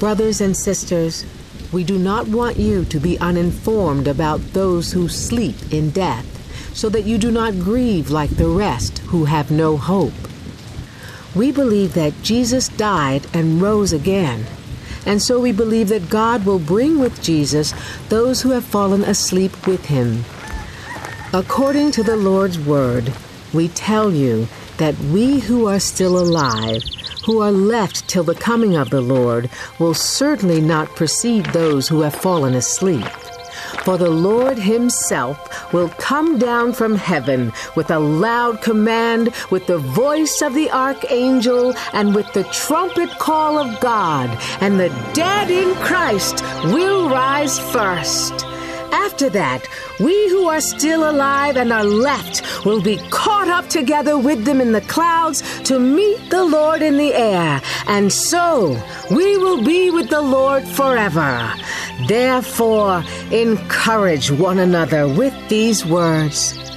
Brothers and sisters, we do not want you to be uninformed about those who sleep in death, so that you do not grieve like the rest who have no hope. We believe that Jesus died and rose again, and so we believe that God will bring with Jesus those who have fallen asleep with him. According to the Lord's word, we tell you that we who are still alive, who are left till the coming of the Lord, will certainly not precede those who have fallen asleep. For the Lord himself will come down from heaven with a loud command, with the voice of the archangel, and with the trumpet call of God, and the dead in Christ will rise first. After that, we who are still alive and are left will be caught up together with them in the clouds to meet the Lord in the air, and so we will be with the Lord forever. Therefore, encourage one another with these words.